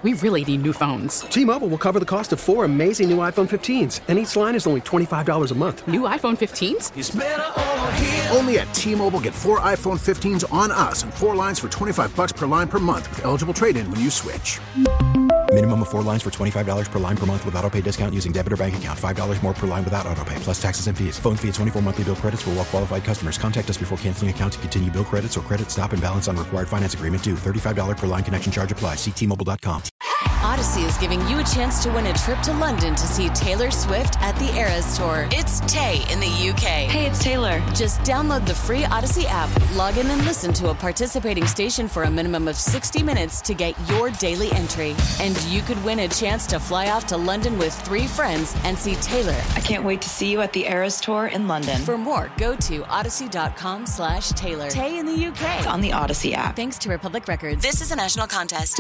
we really need new phones. T-Mobile will cover the cost of 4 amazing new iPhone 15s, and each line is only $25 a month. New iPhone 15s? It's better over here. Only at T-Mobile, get 4 iPhone 15s on us and 4 lines for $25 per line per month with eligible trade-in when you switch. Minimum of 4 lines for $25 per line per month with autopay discount using debit or bank account. $5 more per line without autopay, plus taxes and fees. Phone fee at 24 monthly bill credits for well-qualified customers. Contact us before canceling account to continue bill credits or credit stop and balance on required finance agreement due. $35 per line connection charge applies. See T-Mobile.com. Odyssey is giving you a chance to win a trip to London to see Taylor Swift at the Eras Tour. It's Tay in the UK. Hey, it's Taylor. Just download the free Odyssey app, log in and listen to a participating station for a minimum of 60 minutes to get your daily entry. And you could win a chance to fly off to London with 3 friends and see Taylor. I can't wait to see you at the Eras Tour in London. For more, go to odyssey.com/Taylor. Tay in the UK. It's on the Odyssey app. Thanks to Republic Records. This is a national contest.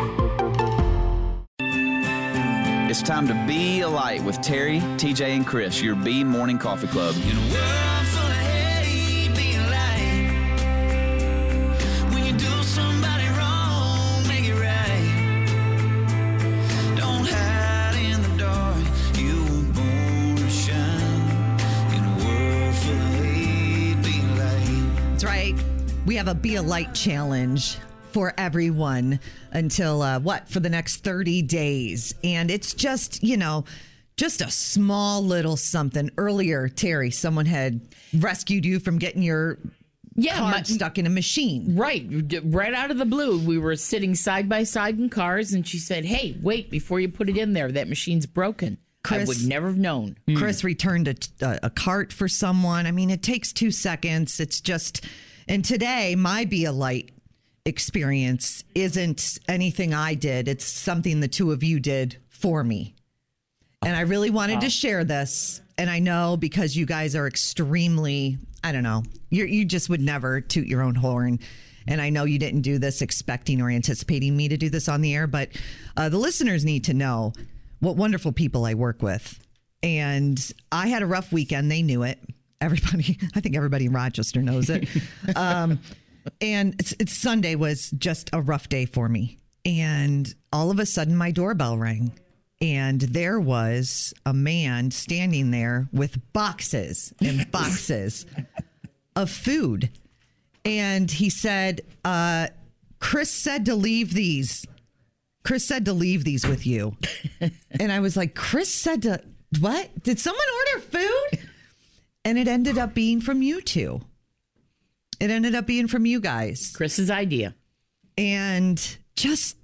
It's time to be a light with Terry, TJ, and Chris, your B Morning Coffee Club. In a world full of hate, be a light. When you do somebody wrong, make it right. Don't hide in the dark. You were born to shine. In a world full of hate, be a light. That's right. We have a Be a Light challenge for everyone until for the next 30 days. And it's just, just a small little something. Earlier, Terry, someone had rescued you from getting your car stuck in a machine. Right out of the blue. We were sitting side by side in cars, and she said, "Hey, wait, before you put it in there, that machine's broken." Chris, I would never have known. Chris returned a cart for someone. I mean, it takes 2 seconds. It's just, and today, my Be a Light experience isn't anything I did. It's something the two of you did for me. And I really wanted to share this. And I know because you guys are extremely, I don't know, you just would never toot your own horn. And I know you didn't do this expecting or anticipating me to do this on the air, but the listeners need to know what wonderful people I work with. And I had a rough weekend. They knew it. I think everybody in Rochester knows it. And it's Sunday was just a rough day for me. And all of a sudden, my doorbell rang. And there was a man standing there with boxes and boxes of food. And he said, Chris said to leave these. Chris said to leave these with you. And I was like, Chris said to, what? Did someone order food? And it ended up being from you two. It ended up being from you guys. Chris's idea. And just,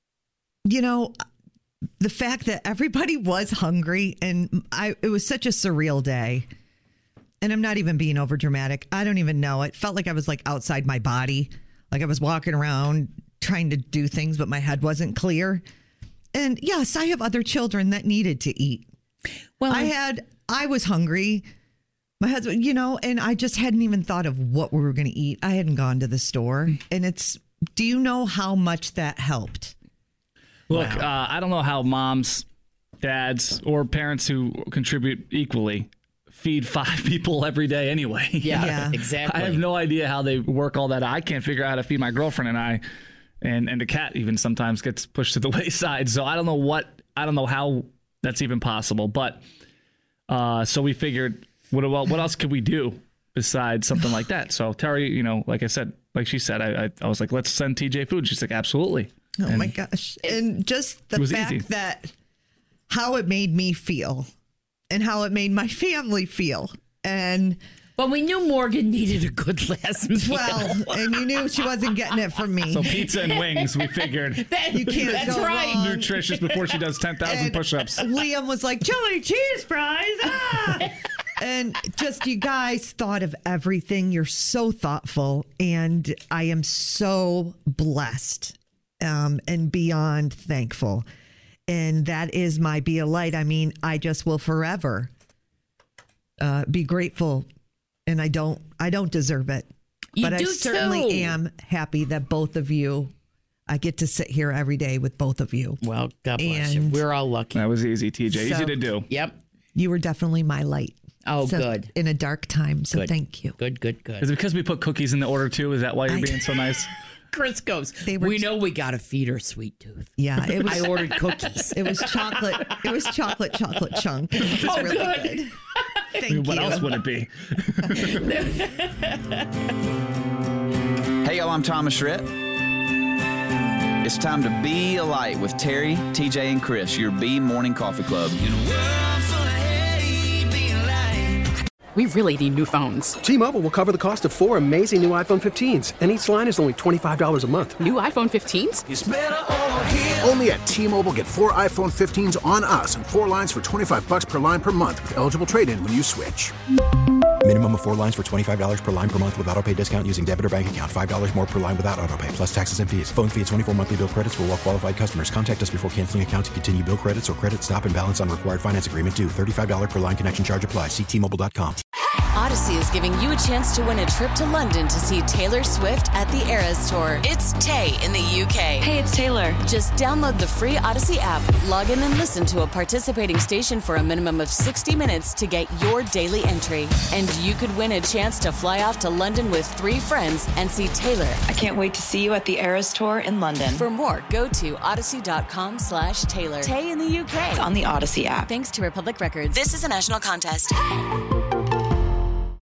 the fact that everybody was hungry and it was such a surreal day. And I'm not even being over dramatic. I don't even know. It felt like I was like outside my body. Like I was walking around trying to do things, but my head wasn't clear. And yes, I have other children that needed to eat. Well, I was hungry. My husband, and I just hadn't even thought of what we were going to eat. I hadn't gone to the store. And do you know how much that helped? Look, I don't know how moms, dads, or parents who contribute equally feed 5 people every day anyway. Yeah, exactly. I have no idea how they work all that. I can't figure out how to feed my girlfriend and I, and the cat even sometimes gets pushed to the wayside. So I don't know how that's even possible. But so we figured, what else could we do besides something like that? So Terry, like she said, I was like, let's send TJ food. She's like, absolutely. Oh my gosh. And just the fact that how it made me feel and how it made my family feel. But we knew Morgan needed a good last meal. Well, and you knew she wasn't getting it from me. So pizza and wings, we figured. You can't That's go right. wrong. Nutritious before she does 10,000 push-ups. Liam was like, chili cheese fries. Ah! And just you guys thought of everything. You're so thoughtful. And I am so blessed and beyond thankful. And that is my Be a Light. I mean, I just will forever be grateful. And I don't deserve it. But I certainly am happy that both of you, I get to sit here every day with both of you. Well, God bless you. We're all lucky. That was easy, TJ. Easy to do. Yep. You were definitely my light. Oh, good. In a dark time. So good. Thank you. Good. Is it because we put cookies in the order too? Is that why you're being so nice? Chris goes, They were we know we got to feed her sweet tooth. Yeah, it was. I ordered cookies. It was chocolate. It was chocolate chunk. It was really good. Thank What you. else would it be? Hey, y'all, I'm Thomas Rhett. It's time to be a light with Terry, TJ, and Chris, your B Morning Coffee Club. In a world full of hate, being light. We really need new phones. T-Mobile will cover the cost of 4 amazing new iPhone 15s, and each line is only $25 a month. New iPhone 15s? It's better over here. Only at T-Mobile, get 4 iPhone 15s on us and 4 lines for $25 per line per month with eligible trade-in when you switch. Minimum of 4 lines for $25 per line per month with auto-pay discount using debit or bank account. $5 more per line without auto-pay, plus taxes and fees. Phone fee at 24 monthly bill credits for well-qualified customers. Contact us before canceling account to continue bill credits or credit stop and balance on required finance agreement due. $35 per line connection charge applies. See T-Mobile.com. Odyssey is giving you a chance to win a trip to London to see Taylor Swift at the Eras Tour. It's Tay in the UK. Hey, it's Taylor. Just download the free Odyssey app, log in and listen to a participating station for a minimum of 60 minutes to get your daily entry. And you could win a chance to fly off to London with 3 friends and see Taylor. I can't wait to see you at the Eras Tour in London. For more, go to odyssey.com/Taylor. Tay in the UK. On the Odyssey app. Thanks to Republic Records. This is a national contest.